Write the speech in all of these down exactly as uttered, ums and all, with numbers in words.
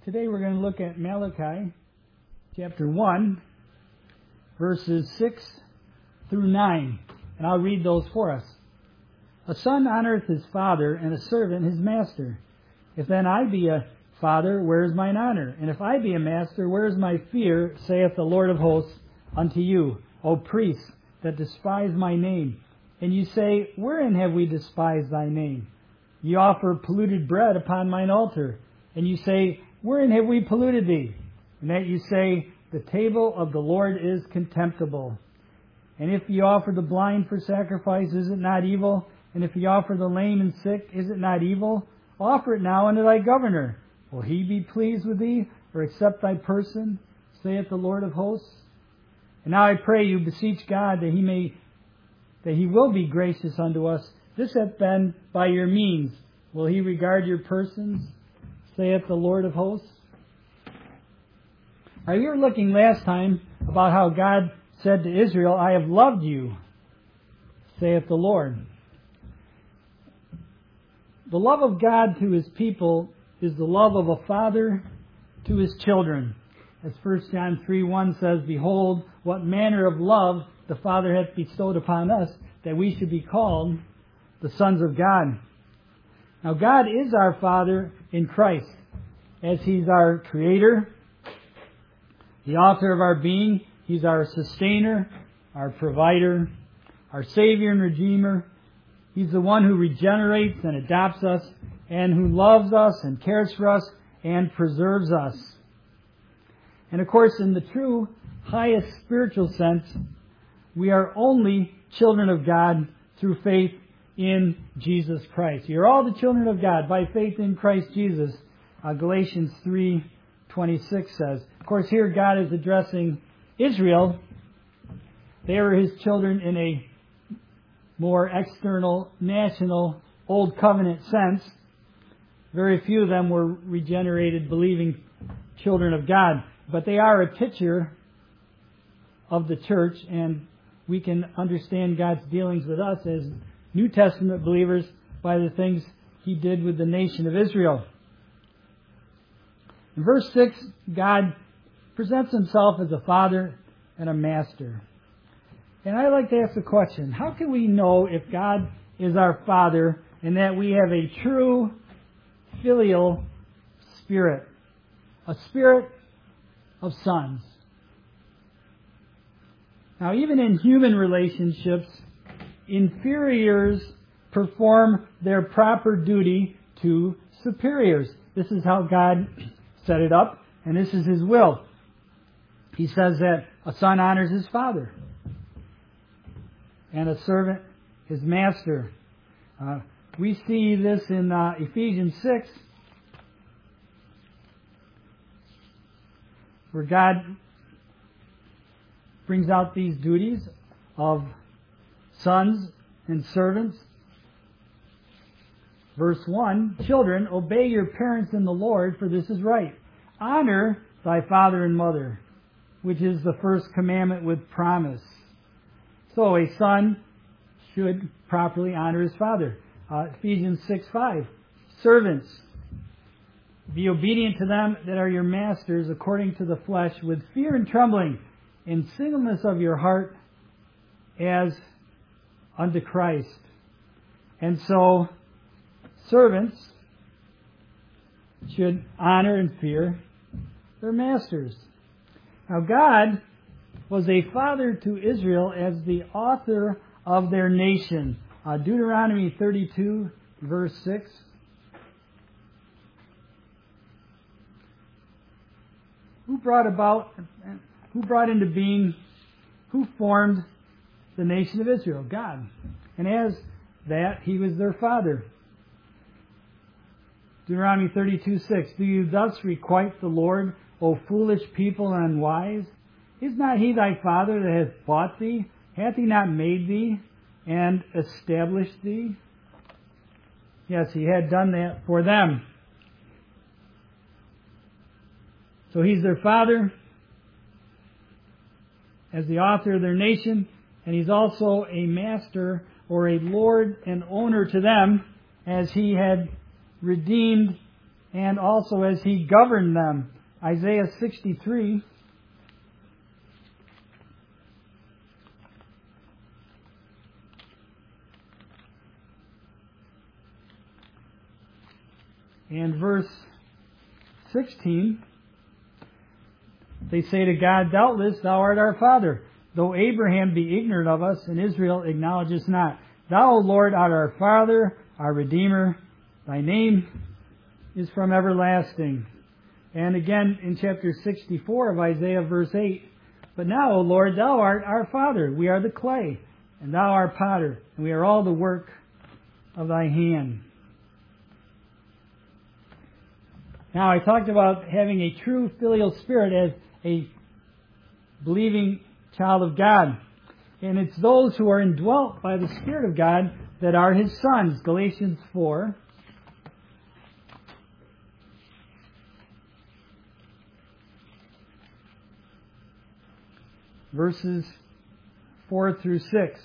Today we're going to look at Malachi chapter one, verses six through nine. And I'll read those for us. A son honoreth his father, and a servant his master. If then I be a father, where is mine honor? And if I be a master, where is my fear, saith the Lord of hosts unto you, O priests, that despise my name? And you say, wherein have we despised thy name? Ye offer polluted bread upon mine altar. And you say, wherein have we polluted thee? And that you say, the table of the Lord is contemptible. And if ye offer the blind for sacrifice, is it not evil? And if ye offer the lame and sick, is it not evil? Offer it now unto thy governor. Will he be pleased with thee, or accept thy person, saith the Lord of hosts? And now I pray you, beseech God that he may, that he will be gracious unto us. This hath been by your means. Will he regard your persons, saith the Lord of hosts? Now you were looking last time about how God said to Israel, I have loved you, saith the Lord. The love of God to His people is the love of a father to his children. As First John three one says, behold, what manner of love the Father hath bestowed upon us, that we should be called the sons of God. Now God is our Father in Christ, as He's our Creator, the author of our being. He's our sustainer, our provider, our Savior and Redeemer. He's the one who regenerates and adopts us, and who loves us and cares for us and preserves us. And of course, in the true highest spiritual sense, we are only children of God through faith in Jesus Christ. You're all the children of God by faith in Christ Jesus. Uh, Galatians three twenty-six says. Of course, here God is addressing Israel. They were His children in a more external, national, Old Covenant sense. Very few of them were regenerated, believing children of God. But they are a picture of the church, and we can understand God's dealings with us as New Testament believers by the things He did with the nation of Israel. In verse six, God presents Himself as a father and a master. And I like to ask the question, how can we know if God is our Father and that we have a true filial spirit, a spirit of sons? Now, even in human relationships, inferiors perform their proper duty to superiors. This is how God set it up, and this is His will. He says that a son honors his father, and a servant his master. Uh, we see this in uh, Ephesians six, where God brings out these duties of sons and servants. Verse one, children, obey your parents in the Lord, for this is right. Honor thy father and mother, which is the first commandment with promise. So a son should properly honor his father. Uh, Ephesians six five, servants, be obedient to them that are your masters according to the flesh, with fear and trembling, in singleness of your heart, as unto Christ. And so, servants should honor and fear their masters. Now, God was a father to Israel as the author of their nation. Uh, Deuteronomy thirty-two, verse six. Who brought about, who brought into being, who formed the nation of Israel? God. And as that, He was their father. Deuteronomy thirty-two six. Do you thus requite the Lord, O foolish people and unwise? Is not He thy father that hath bought thee? Hath He not made thee and established thee? Yes, He had done that for them. So He's their father as the author of their nation, and He's also a master or a lord and owner to them, as He had redeemed and also as He governed them. Isaiah sixty-three. And verse sixteen, they say to God, doubtless thou art our Father, though Abraham be ignorant of us, and Israel acknowledges not. Thou, O Lord, art our Father, our Redeemer. Thy name is from everlasting. And again in chapter sixty-four of Isaiah, verse eight, but now, O Lord, thou art our Father. We are the clay, and thou art potter, and we are all the work of thy hand. Now, I talked about having a true filial spirit as a believing child of God. And it's those who are indwelt by the Spirit of God that are His sons. Galatians four. Verses four through six.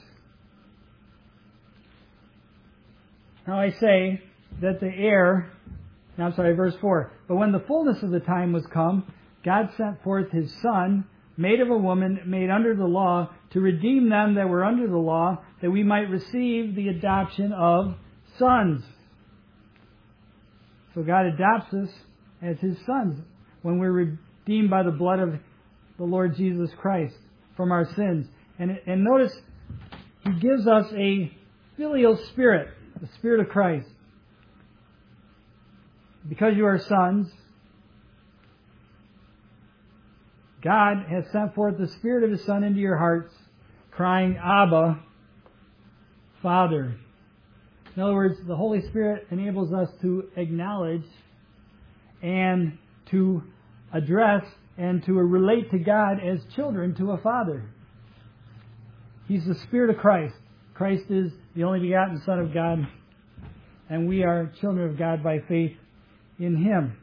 Now I say that the heir... Now, I'm sorry, verse four. But when the fullness of the time was come, God sent forth His Son, made of a woman, made under the law, to redeem them that were under the law, that we might receive the adoption of sons. So God adopts us as His sons when we're redeemed by the blood of the Lord Jesus Christ from our sins. And, and notice, He gives us a filial spirit, the Spirit of Christ. Because you are sons, God has sent forth the Spirit of His Son into your hearts, crying, Abba, Father. In other words, the Holy Spirit enables us to acknowledge and to address and to relate to God as children to a Father. He's the Spirit of Christ. Christ is the only begotten Son of God, and we are children of God by faith in Him.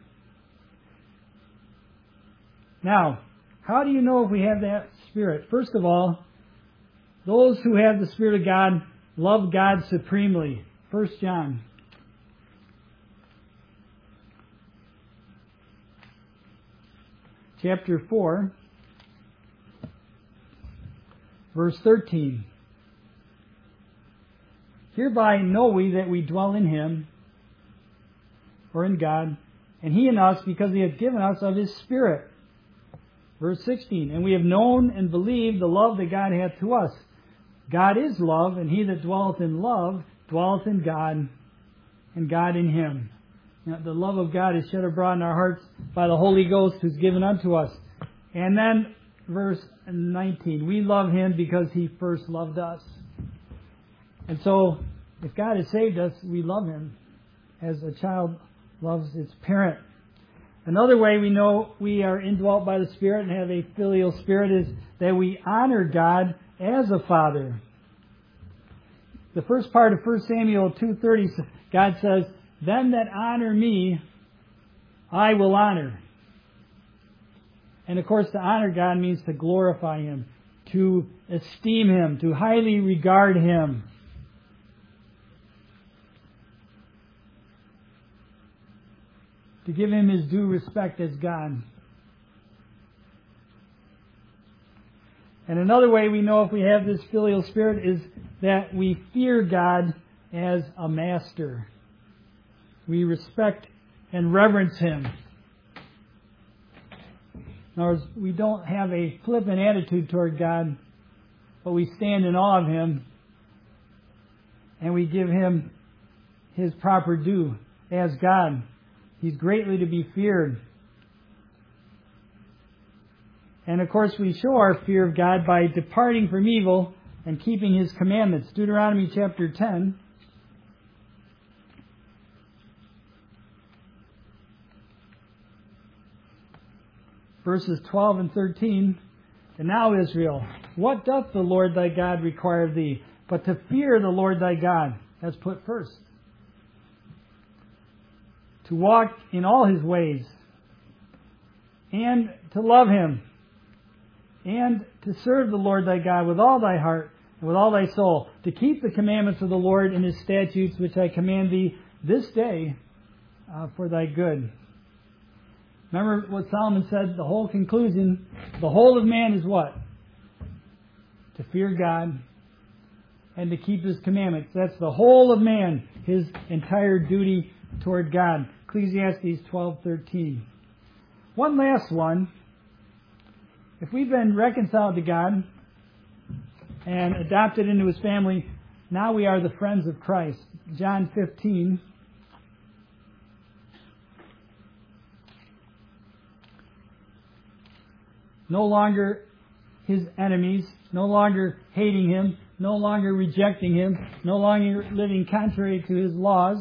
Now, how do you know if we have that Spirit? First of all, those who have the Spirit of God love God supremely. First John. Chapter four, verse thirteen. Hereby know we that we dwell in Him, or in God, and He in us, because He hath given us of His Spirit. Verse sixteen, and we have known and believed the love that God hath to us. God is love, and he that dwelleth in love dwelleth in God, and God in him. Now, the love of God is shed abroad in our hearts by the Holy Ghost who's given unto us. And then, verse nineteen, we love Him because He first loved us. And so, if God has saved us, we love Him as a child loves its parent. Another way we know we are indwelt by the Spirit and have a filial spirit is that we honor God as a Father. The first part of First Samuel two thirty, God says, them that honor me, I will honor. And of course, to honor God means to glorify Him, to esteem Him, to highly regard Him. To give Him His due respect as God. And another way we know if we have this filial spirit is that we fear God as a master. We respect and reverence Him. In other words, we don't have a flippant attitude toward God, but we stand in awe of Him and we give Him His proper due as God. He's greatly to be feared. And of course, we show our fear of God by departing from evil and keeping His commandments. Deuteronomy chapter ten. Verses twelve and thirteen. And now, Israel, what doth the Lord thy God require of thee, but to fear the Lord thy God? That's put first. To walk in all His ways, and to love Him, and to serve the Lord thy God with all thy heart and with all thy soul, to keep the commandments of the Lord and His statutes which I command thee this day uh, for thy good. Remember what Solomon said, the whole conclusion, the whole of man is what? To fear God and to keep His commandments. That's the whole of man, his entire duty toward God. Ecclesiastes twelve thirteen. One last one. If we've been reconciled to God and adopted into His family, now we are the friends of Christ. John fifteen. No longer His enemies, no longer hating Him, no longer rejecting Him, no longer living contrary to His laws,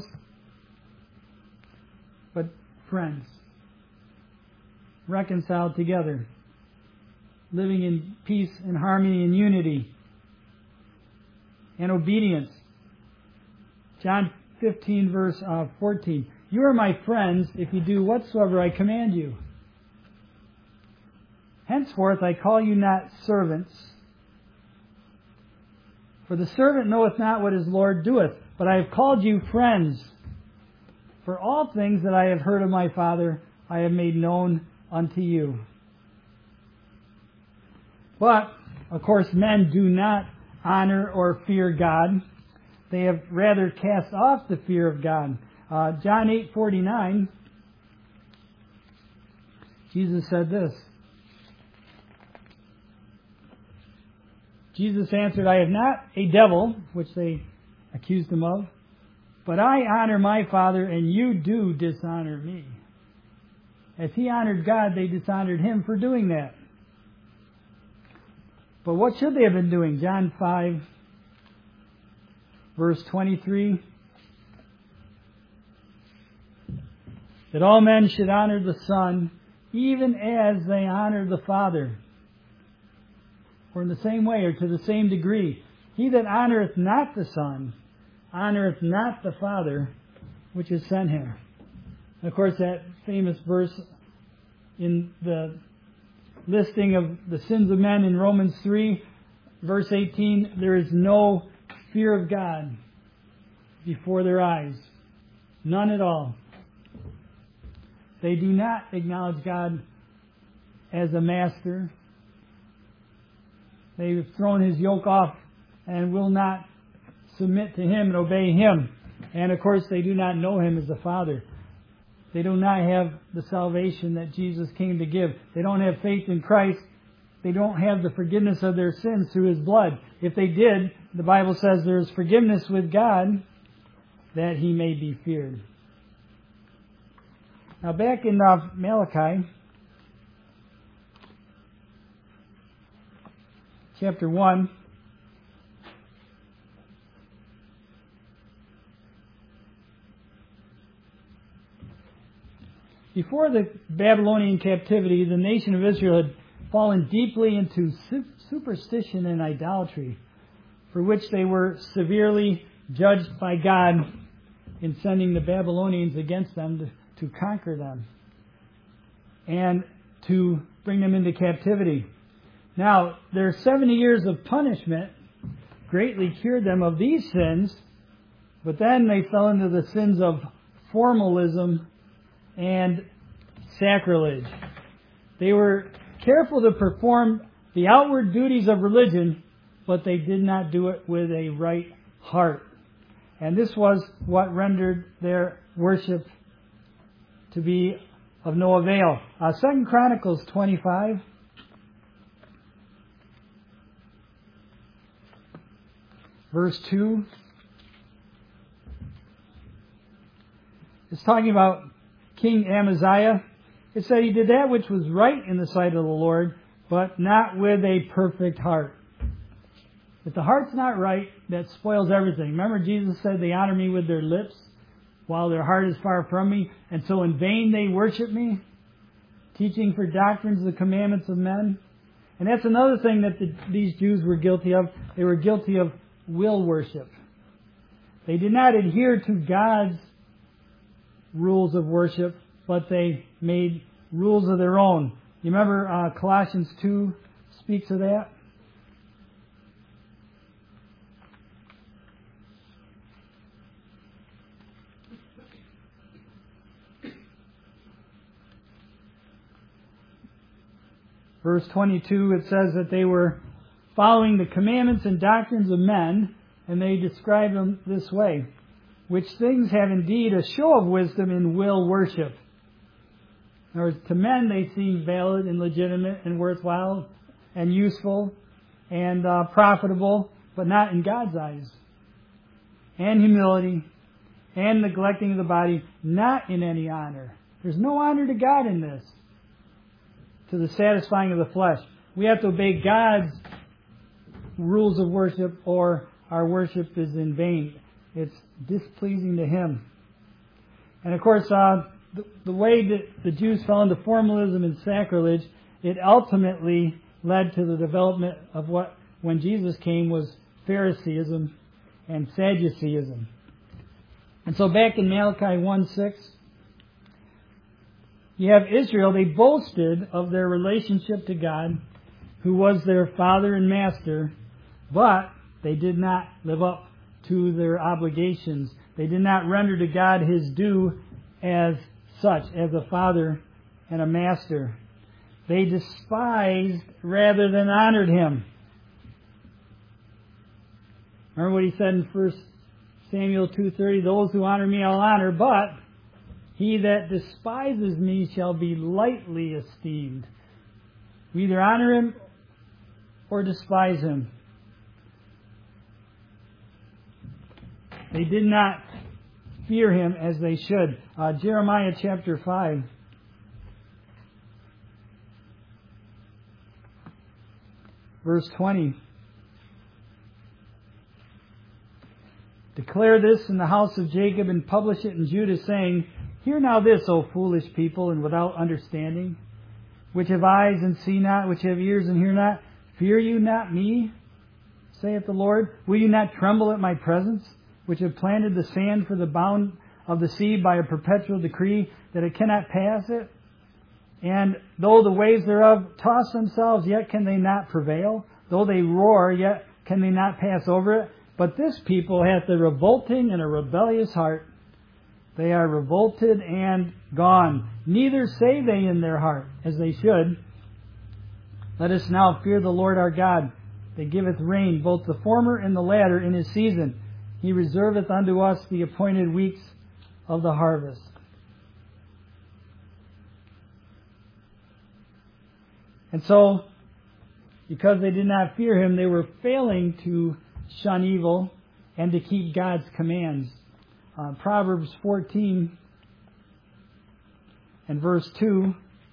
but friends, reconciled together, living in peace and harmony and unity and obedience. John fifteen verse uh, fourteen. You are my friends if you do whatsoever I command you. Henceforth I call you not servants, for the servant knoweth not what his Lord doeth, but I have called you friends. For all things that I have heard of my Father, I have made known unto you. But, of course, men do not honor or fear God. They have rather cast off the fear of God. Uh, John eight forty-nine, Jesus said this. Jesus answered, I have not a devil, which they accused Him of, but I honor my Father, and you do dishonor me. As He honored God, they dishonored Him for doing that. But what should they have been doing? John five, verse twenty-three. That all men should honor the Son, even as they honor the Father. Or in the same way, or to the same degree. He that honoreth not the Son, honoreth not the Father, which has sent Him. And of course, that famous verse in the listing of the sins of men in Romans three, verse eighteen, there is no fear of God before their eyes. None at all. They do not acknowledge God as a master. They've thrown His yoke off and will not submit to Him and obey Him. And of course, they do not know Him as a Father. They do not have the salvation that Jesus came to give. They don't have faith in Christ. They don't have the forgiveness of their sins through His blood. If they did, the Bible says there is forgiveness with God that He may be feared. Now back in uh, Malachi, chapter one, before the Babylonian captivity, the nation of Israel had fallen deeply into superstition and idolatry, for which they were severely judged by God in sending the Babylonians against them to, to conquer them and to bring them into captivity. Now, their seventy years of punishment greatly cured them of these sins, but then they fell into the sins of formalism and sacrilege. They were careful to perform the outward duties of religion, but they did not do it with a right heart. And this was what rendered their worship to be of no avail. Uh, Second Chronicles twenty-five. Verse two. It's talking about King Amaziah. It said he did that which was right in the sight of the Lord, but not with a perfect heart. If the heart's not right, that spoils everything. Remember Jesus said they honor me with their lips, while their heart is far from me, and so in vain they worship me, teaching for doctrines the commandments of men. And that's another thing that the, these Jews were guilty of. They were guilty of will worship. They did not adhere to God's rules of worship, but they made rules of their own. You remember uh, Colossians two speaks of that? Verse twenty-two, it says that they were following the commandments and doctrines of men, and they describe them this way: which things have indeed a show of wisdom in will worship. In other words, to men they seem valid and legitimate and worthwhile and useful and uh, profitable, but not in God's eyes. And humility and neglecting of the body, not in any honor. There's no honor to God in this, to the satisfying of the flesh. We have to obey God's rules of worship, or our worship is in vain. It's displeasing to Him. And of course, uh, the, the way that the Jews fell into formalism and sacrilege, it ultimately led to the development of what, when Jesus came, was Phariseeism and Sadduceeism. And so back in Malachi one six, you have Israel. They boasted of their relationship to God, who was their father and master, but they did not live up to their obligations. They did not render to God His due as such, as a father and a master. They despised rather than honored Him. Remember what He said in First Samuel two thirty, those who honor me I'll honor, but he that despises me shall be lightly esteemed. We either honor Him or despise Him. They did not fear Him as they should. Uh, Jeremiah chapter five. Verse twenty. Declare this in the house of Jacob and publish it in Judah, saying, hear now this, O foolish people, and without understanding, which have eyes and see not, which have ears and hear not. Fear you not me, saith the Lord? Will you not tremble at my presence, which have planted the sand for the bound of the sea by a perpetual decree, that it cannot pass it? And though the waves thereof toss themselves, yet can they not prevail. Though they roar, yet can they not pass over it. But this people hath a revolting and a rebellious heart. They are revolted and gone. Neither say they in their heart, as they should, let us now fear the Lord our God, that giveth rain, both the former and the latter, in His season. He reserveth unto us the appointed weeks of the harvest. And so, because they did not fear Him, they were failing to shun evil and to keep God's commands. Uh, Proverbs fourteen and verse two,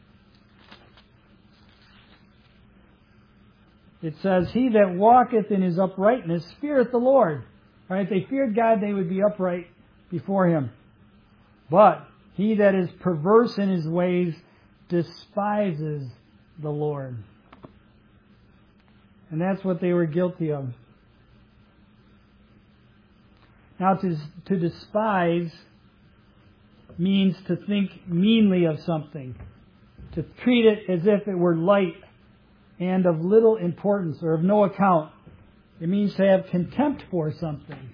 it says, he that walketh in his uprightness feareth the Lord. Right? If they feared God, they would be upright before Him. But he that is perverse in his ways despises the Lord. And that's what they were guilty of. Now, to, to despise means to think meanly of something, to treat it as if it were light and of little importance or of no account. It means to have contempt for something.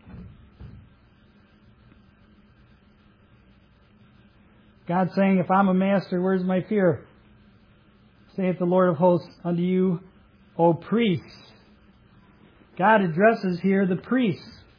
God's saying, if I'm a master, where's my fear? Saith the Lord of hosts unto you, O priests. God addresses here the priests.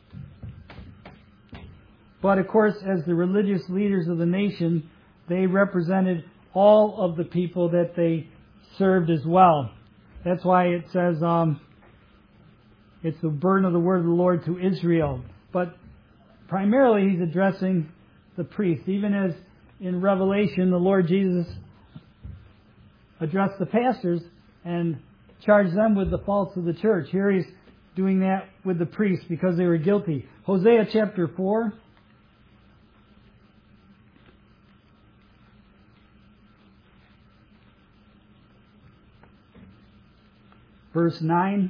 But of course, as the religious leaders of the nation, they represented all of the people that they served as well. That's why it says um, it's the burden of the word of the Lord to Israel. But primarily He's addressing the priests. Even as in Revelation, the Lord Jesus addressed the pastors and charged them with the faults of the church. Here He's doing that with the priests because they were guilty. Hosea chapter four. Verse nine.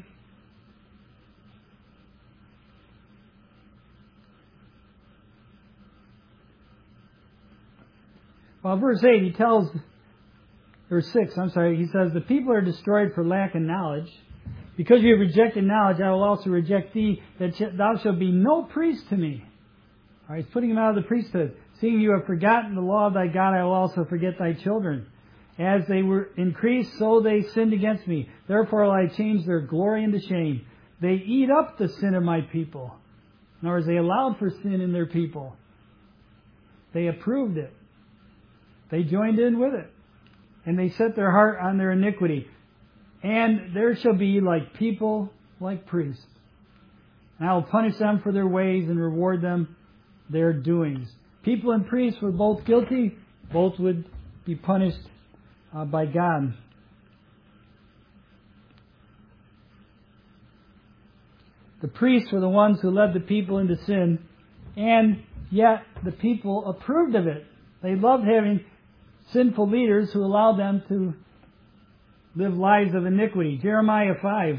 Well, verse eight, he tells, or six, I'm sorry, he says, the people are destroyed for lack of knowledge. Because you have rejected knowledge, I will also reject thee, that thou shalt be no priest to me. All right, he's putting him out of the priesthood. Seeing you have forgotten the law of thy God, I will also forget thy children. As they were increased, so they sinned against me. Therefore will I change their glory into shame. They eat up the sin of my people. In other words, they allowed for sin in their people. They approved it. They joined in with it. And they set their heart on their iniquity. And there shall be like people, like priests. And I will punish them for their ways and reward them their doings. People and priests were both guilty. Both would be punished uh, by God. The priests were the ones who led the people into sin. And yet the people approved of it. They loved having sinful leaders who allowed them to live lives of iniquity. Jeremiah five.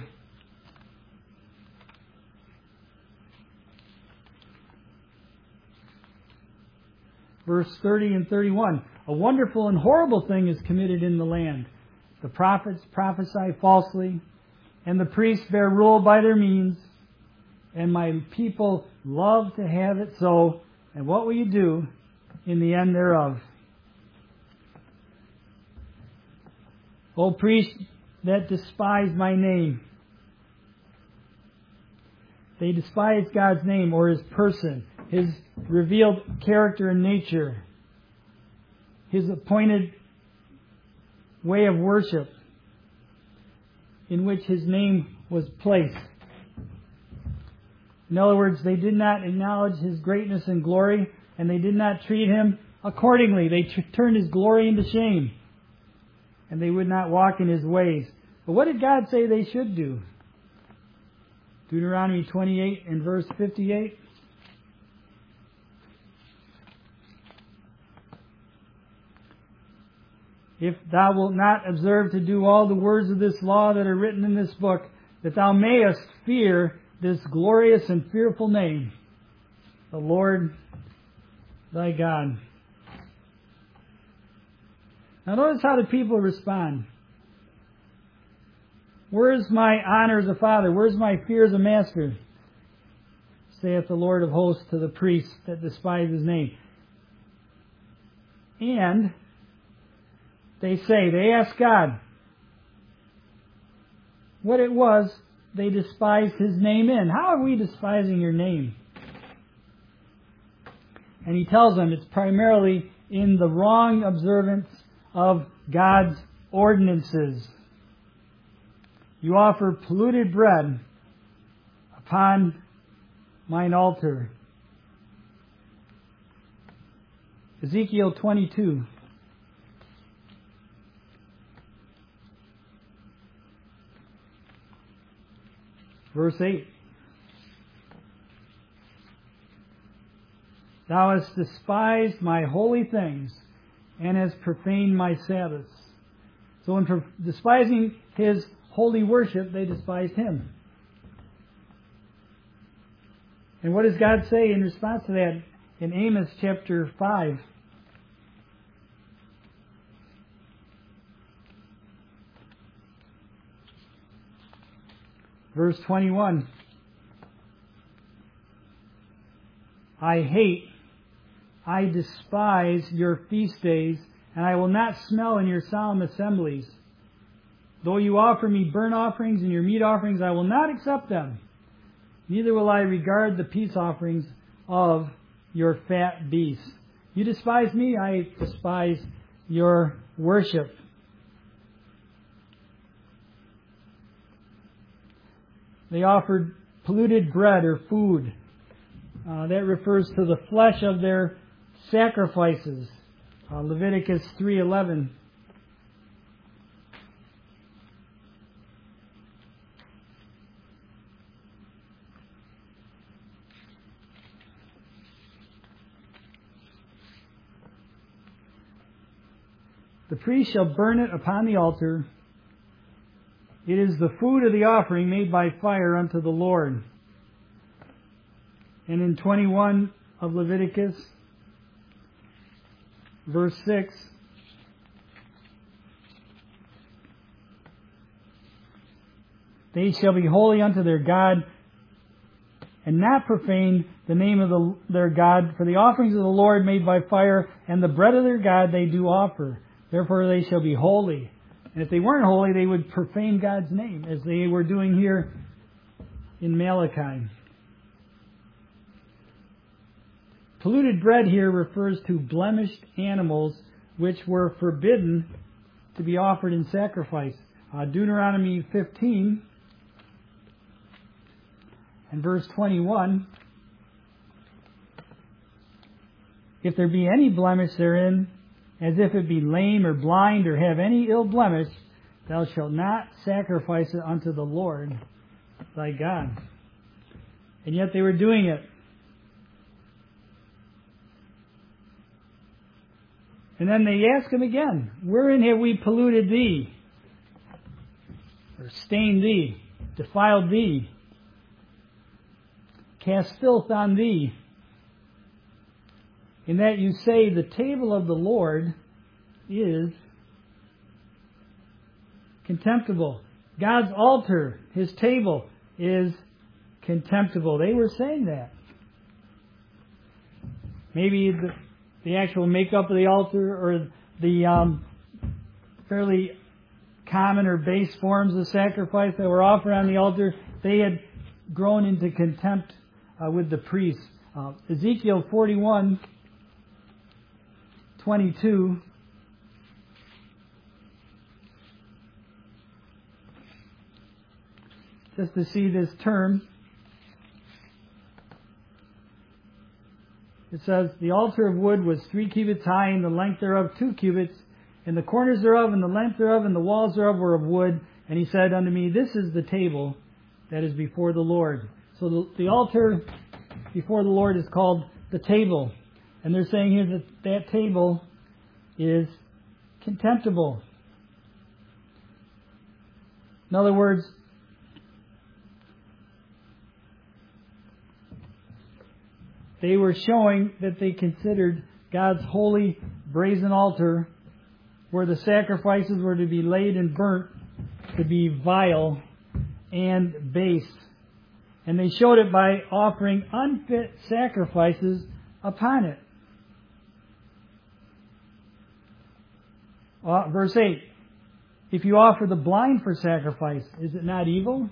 Verse thirty and thirty-one. A wonderful and horrible thing is committed in the land. The prophets prophesy falsely, and the priests bear rule by their means, and my people love to have it so. And what will you do in the end thereof? O priests that despise my name. They despise God's name or His person, His revealed character and nature, His appointed way of worship in which His name was placed. In other words, they did not acknowledge His greatness and glory, and they did not treat Him accordingly. They t- turned His glory into shame, and they would not walk in His ways. But what did God say they should do? Deuteronomy twenty-eight and verse fifty-eight. If thou wilt not observe to do all the words of this law that are written in this book, that thou mayest fear this glorious and fearful name, the Lord thy God. Now notice how the people respond. Where's my honor as a father? Where's my fear as a master? Saith the Lord of hosts to the priests that despise His name. And they say, they ask God what it was they despised His name in. How are we despising your name? And He tells them it's primarily in the wrong observance of God's ordinances. You offer polluted bread upon mine altar. Ezekiel twenty-two. Verse eight. Thou hast despised my holy things, and hast profaned my Sabbaths. So in despising His holy worship, they despised Him. And what does God say in response to that in Amos chapter five? Verse twenty-one. I hate, I despise your feast days, and I will not smell in your solemn assemblies. Though you offer me burnt offerings and your meat offerings, I will not accept them. Neither will I regard the peace offerings of your fat beasts. You despise me, I despise your worship. They offered polluted bread or food. Uh, that refers to the flesh of their sacrifices. Uh, Leviticus three eleven. The priest shall burn it upon the altar. It is the food of the offering made by fire unto the Lord. And in twenty-one of Leviticus, verse six, they shall be holy unto their God, and not profane the name of the, their God, for the offerings of the Lord made by fire, and the bread of their God they do offer. Therefore they shall be holy. And if they weren't holy, they would profane God's name, as they were doing here in Malachi. Polluted bread here refers to blemished animals which were forbidden to be offered in sacrifice. Uh, Deuteronomy fifteen and verse twenty-one. If there be any blemish therein, as if it be lame or blind or have any ill blemish, thou shalt not sacrifice it unto the Lord thy God. And yet they were doing it. And then they ask him again, wherein have we polluted thee? Or stained thee? Defiled thee? Cast filth on thee? In that you say the table of the Lord is contemptible. God's altar, His table, is contemptible. They were saying that. Maybe the, the actual makeup of the altar or the um, fairly common or base forms of sacrifice that were offered on the altar, they had grown into contempt uh, with the priests. Uh, Ezekiel forty-one twenty-two. Just to see this term. It says, the altar of wood was three cubits high, and the length thereof two cubits, and the corners thereof, and the length thereof, and the walls thereof were of wood. And he said unto me, this is the table that is before the Lord. So the, the altar before the Lord is called the table. And they're saying here that that table is contemptible. In other words, they were showing that they considered God's holy brazen altar, where the sacrifices were to be laid and burnt, to be vile and base. And they showed it by offering unfit sacrifices upon it. Uh, verse eight, if you offer the blind for sacrifice, is it not evil?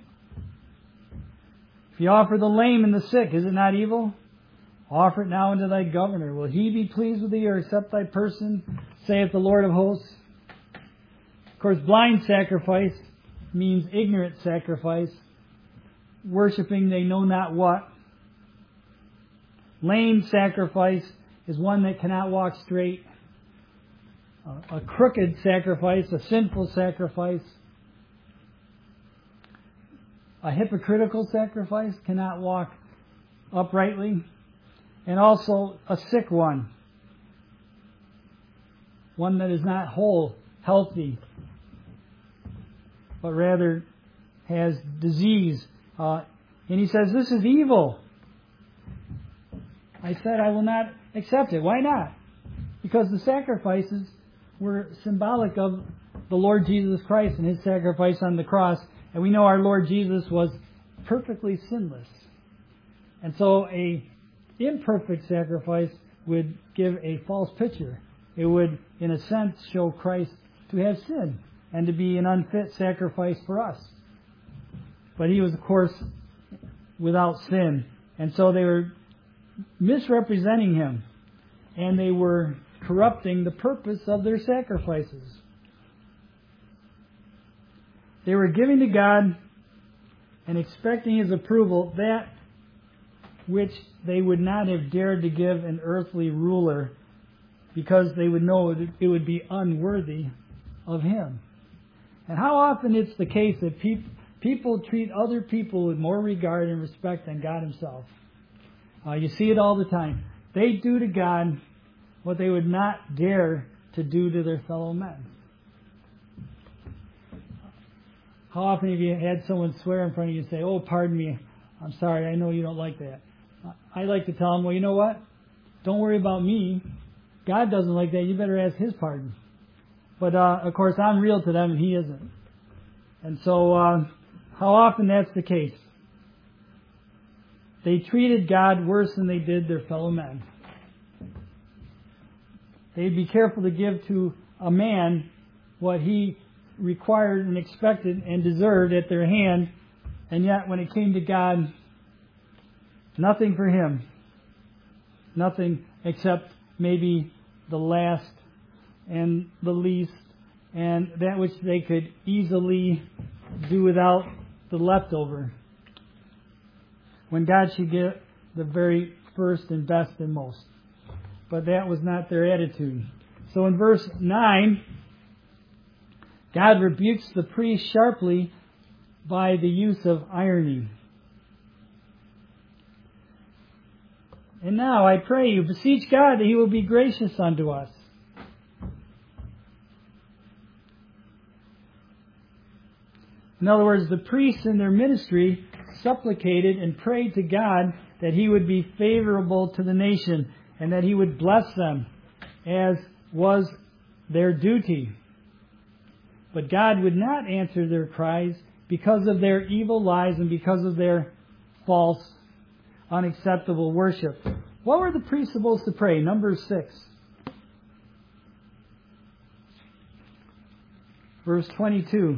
If you offer the lame and the sick, is it not evil? Offer it now unto thy governor. Will he be pleased with thee or accept thy person, saith the Lord of hosts? Of course, blind sacrifice means ignorant sacrifice, worshipping they know not what. Lame sacrifice is one that cannot walk straight. A crooked sacrifice, a sinful sacrifice. A hypocritical sacrifice cannot walk uprightly. And also a sick one. One that is not whole, healthy, but rather has disease. Uh, and he says, this is evil. I said, I will not accept it. Why not? Because the sacrifices were symbolic of the Lord Jesus Christ and His sacrifice on the cross. And we know our Lord Jesus was perfectly sinless. And so a imperfect sacrifice would give a false picture. It would, in a sense, show Christ to have sin and to be an unfit sacrifice for us. But He was, of course, without sin. And so they were misrepresenting Him. And they were corrupting the purpose of their sacrifices. They were giving to God and expecting His approval that which they would not have dared to give an earthly ruler, because they would know it would be unworthy of Him. And how often it's the case that pe- people treat other people with more regard and respect than God Himself. Uh, you see it all the time. They do to God what they would not dare to do to their fellow men. How often have you had someone swear in front of you and say, oh, pardon me, I'm sorry, I know you don't like that. I like to tell them, well, you know what? Don't worry about me. God doesn't like that. You better ask His pardon. But, uh, of course, I'm real to them and He isn't. And so, uh, how often that's the case? They treated God worse than they did their fellow men. They'd be careful to give to a man what he required and expected and deserved at their hand, and yet when it came to God, nothing for him. Nothing except maybe the last and the least, and that which they could easily do without the leftover, when God should get the very first and best and most. But that was not their attitude. So in verse nine, God rebukes the priest sharply by the use of irony. And now I pray you, beseech God that He will be gracious unto us. In other words, the priests in their ministry supplicated and prayed to God that He would be favorable to the nation and that He would bless them, as was their duty. But God would not answer their cries because of their evil lives and because of their false, unacceptable worship. What were the priests supposed to pray? Numbers six. Verse twenty-two.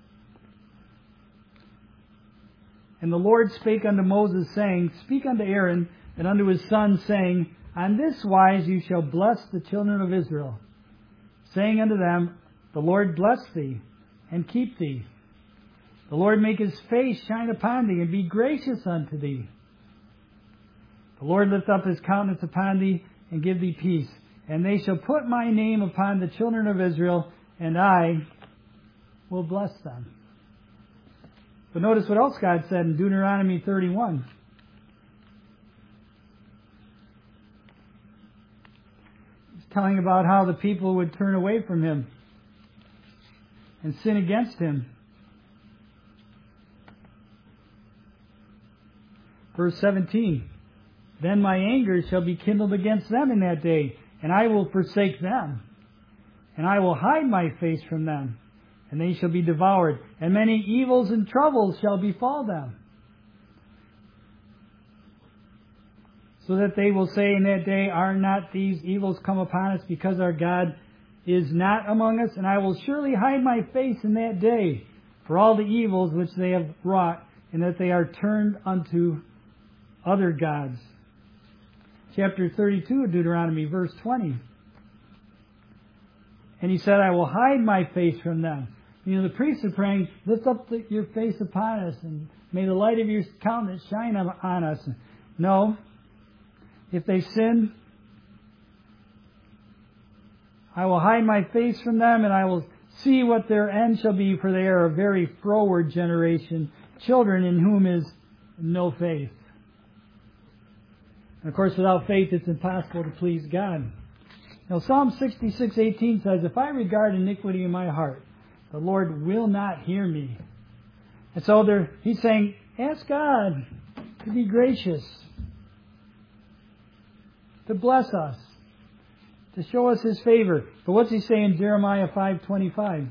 And the Lord spake unto Moses, saying, Speak unto Aaron and unto his sons, saying, On this wise you shall bless the children of Israel, saying unto them, The Lord bless thee, and keep thee. The Lord make His face shine upon thee, and be gracious unto thee. The Lord lift up His countenance upon thee, and give thee peace. And they shall put my name upon the children of Israel, and I will bless them. But notice what else God said in Deuteronomy thirty-one. He's telling about how the people would turn away from Him and sin against Him. Verse seventeen. Then my anger shall be kindled against them in that day, and I will forsake them, and I will hide my face from them, and they shall be devoured, and many evils and troubles shall befall them. So that they will say in that day, Are not these evils come upon us, because our God is not among us? And I will surely hide my face in that day for all the evils which they have wrought, and that they are turned unto other gods. Chapter thirty-two of Deuteronomy, verse twenty. And He said, I will hide my face from them. You know, the priests are praying, Lift up the, your face upon us, and may the light of your countenance shine on, on us. No. If they sin, I will hide my face from them, and I will see what their end shall be, for they are a very froward generation, children in whom is no faith. And of course, without faith, it's impossible to please God. Now, Psalm sixty-six eighteen says, If I regard iniquity in my heart, the Lord will not hear me. And so there, he's saying, ask God to be gracious, to bless us, to show us His favor. But what's He say in Jeremiah five twenty-five?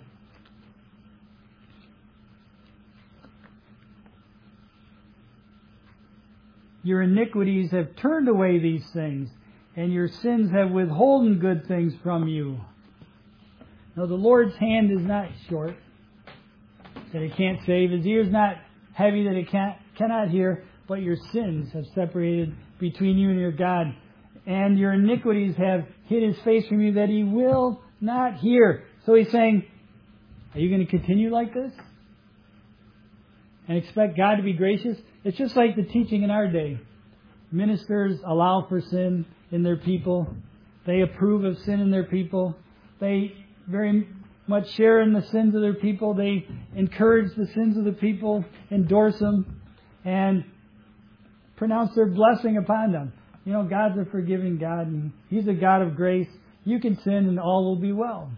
Your iniquities have turned away these things, and your sins have withholden good things from you. Now the Lord's hand is not short, that He can't save. His ear is not heavy, that He can't, cannot hear. But your sins have separated between you and your God. And your iniquities have hid His face from you, that He will not hear. So He's saying, are you going to continue like this? And expect God to be gracious? It's just like the teaching in our day. Ministers allow for sin in their people. They approve of sin in their people. They very much share in the sins of their people. They encourage the sins of the people, endorse them, and pronounce their blessing upon them. You know, God's a forgiving God, and He's a God of grace. You can sin and all will be well.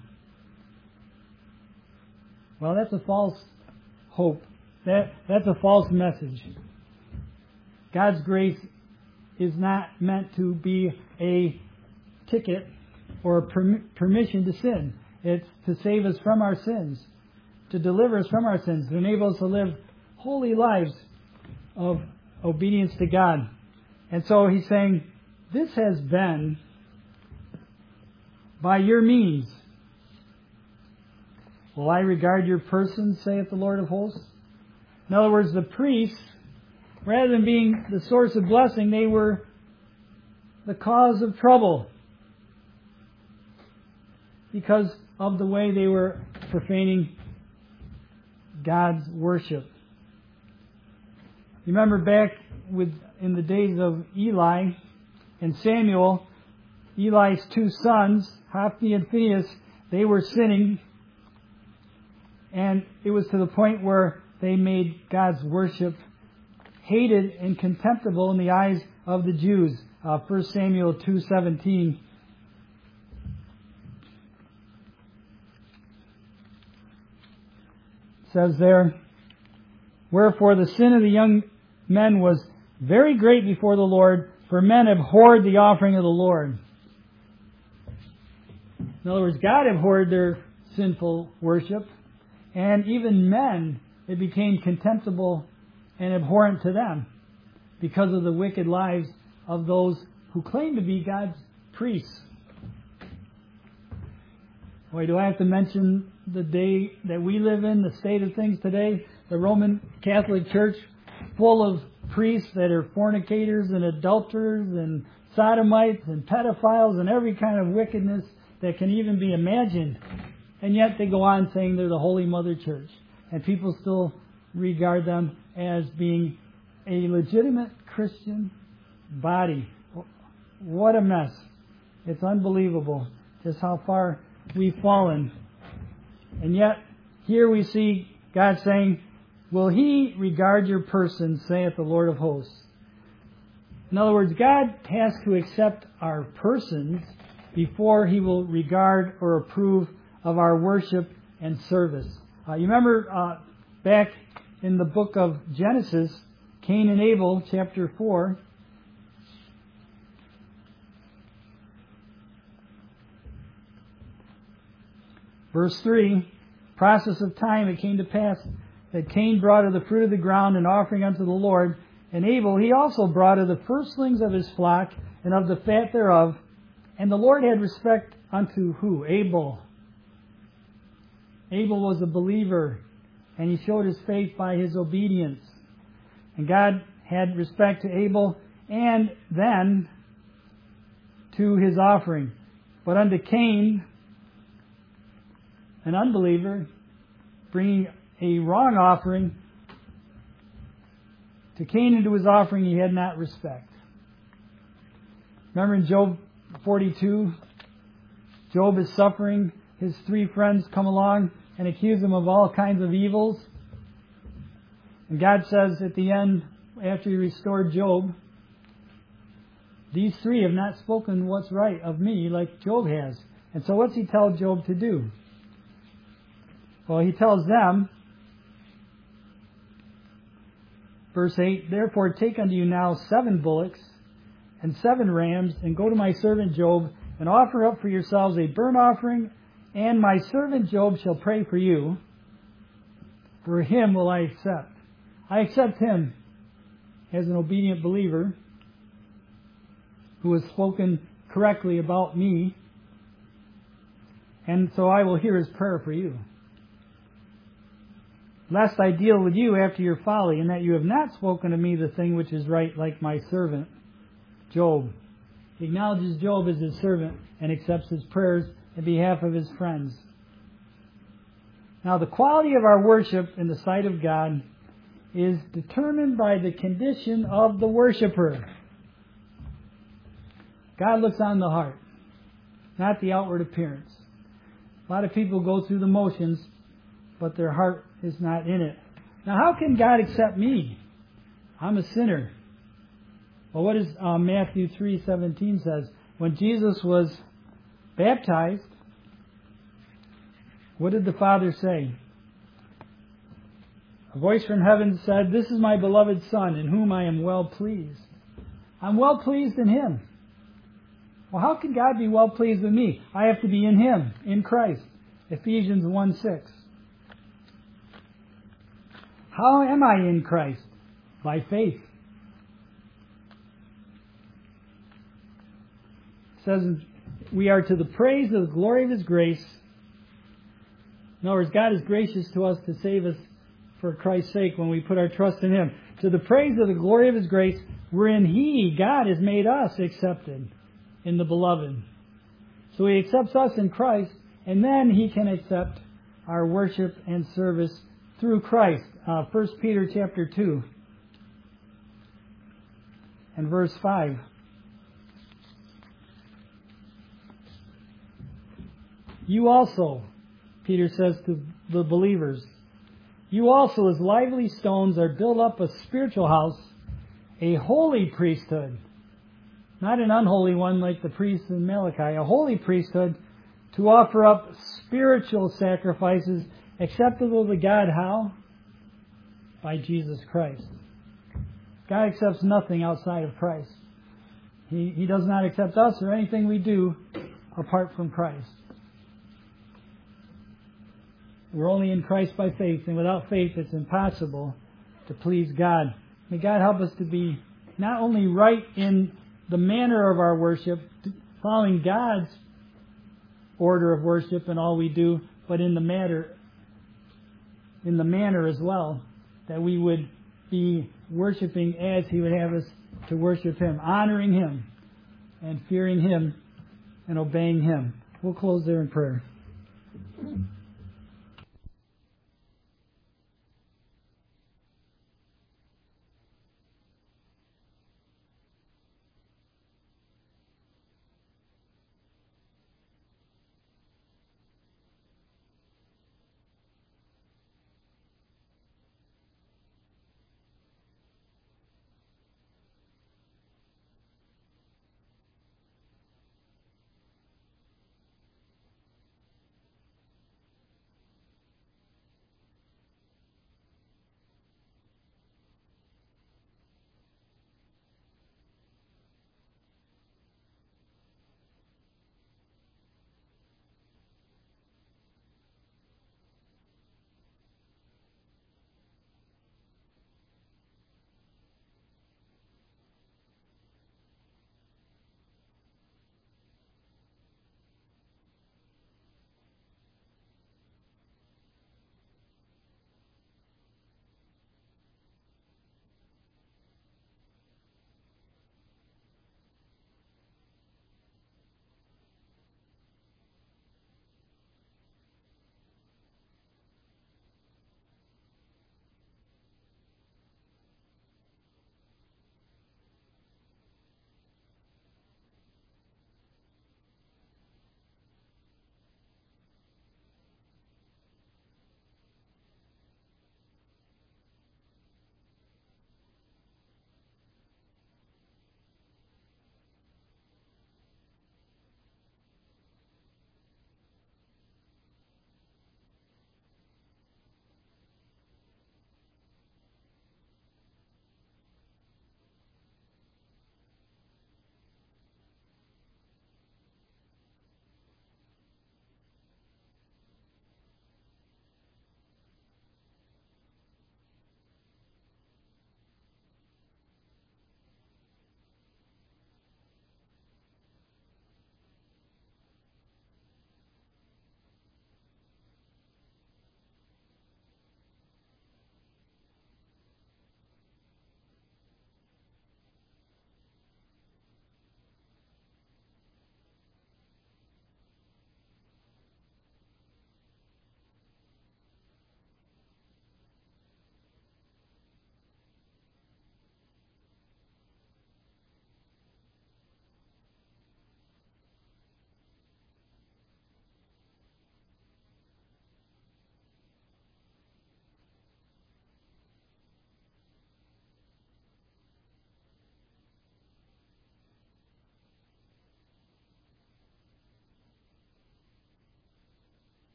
Well, that's a false hope. That, that's a false message. God's grace is not meant to be a ticket or a perm- permission to sin. It's to save us from our sins, to deliver us from our sins, to enable us to live holy lives of obedience to God. And so He's saying, this has been by your means. Will I regard your person, saith the Lord of hosts? In other words, the priests, rather than being the source of blessing, they were the cause of trouble because of the way they were profaning God's worship. You remember back with in the days of Eli and Samuel, Eli's two sons, Hophni and Phinehas, they were sinning, and it was to the point where they made God's worship hated and contemptible in the eyes of the Jews. Uh, First Samuel two seventeen. Says there, wherefore the sin of the young men was very great before the Lord, for men abhorred the offering of the Lord. In other words, God abhorred their sinful worship, and even men, it became contemptible and abhorrent to them because of the wicked lives of those who claim to be God's priests. Boy, do I have to mention the day that we live in, the state of things today, the Roman Catholic Church full of priests that are fornicators and adulterers and sodomites and pedophiles and every kind of wickedness that can even be imagined. And yet they go on saying they're the Holy Mother Church. And people still regard them as being a legitimate Christian body. What a mess. It's unbelievable just how far we've fallen. And yet, here we see God saying, will He regard your person, saith the Lord of hosts. In other words, God has to accept our persons before He will regard or approve of our worship and service. Uh, you remember uh, back in the book of Genesis, Cain and Abel, chapter four. Verse three, process of time, it came to pass that Cain brought of the fruit of the ground an offering unto the Lord, and Abel he also brought of the firstlings of his flock and of the fat thereof. And the Lord had respect unto who? Abel. Abel was a believer, and he showed his faith by his obedience. And God had respect to Abel and then to his offering. But unto Cain, an unbeliever, bringing a wrong offering, to Cain and to his offering he had not respect. Remember in Job forty-two, Job is suffering. His three friends come along and accuse him of all kinds of evils. And God says at the end, after He restored Job, these three have not spoken what's right of me like Job has. And so what's He tell Job to do? Well, He tells them, verse eight, therefore take unto you now seven bullocks and seven rams, and go to my servant Job, and offer up for yourselves a burnt offering, and my servant Job shall pray for you. For him will I accept. I accept him as an obedient believer who has spoken correctly about me, and so I will hear his prayer for you. Lest I deal with you after your folly, in that you have not spoken to me the thing which is right, like my servant Job. He acknowledges Job as his servant and accepts his prayers in behalf of his friends. Now, the quality of our worship in the sight of God is determined by the condition of the worshiper. God looks on the heart, not the outward appearance. A lot of people go through the motions, but their heart is not in it. Now, how can God accept me? I'm a sinner. Well, what does uh, Matthew three seventeen says? When Jesus was baptized, what did the Father say? A voice from heaven said, this is my beloved Son, in whom I am well pleased. I'm well pleased in Him. Well, how can God be well pleased with me? I have to be in Him, in Christ. Ephesians one six. How am I in Christ? By faith. It says, we are to the praise of the glory of His grace, In other words, God is gracious to us to save us for Christ's sake when we put our trust in Him. To the praise of the glory of His grace, wherein He, God, has made us accepted in the Beloved. So He accepts us in Christ, and then He can accept our worship and service through Christ. Uh, First Peter chapter two and verse five. You also, Peter says to the believers, you also as lively stones are built up a spiritual house, a holy priesthood, not an unholy one like the priests in Malachi, a holy priesthood to offer up spiritual sacrifices acceptable to God. How? By Jesus Christ. God accepts nothing outside of Christ. He, he does not accept us or anything we do apart from Christ. We're only in Christ by faith, and without faith it's impossible to please God. May God help us to be not only right in the manner of our worship, following God's order of worship in all we do, but in the matter, in the manner as well, that we would be worshiping as He would have us to worship Him, honoring Him and fearing Him and obeying Him. We'll close there in prayer.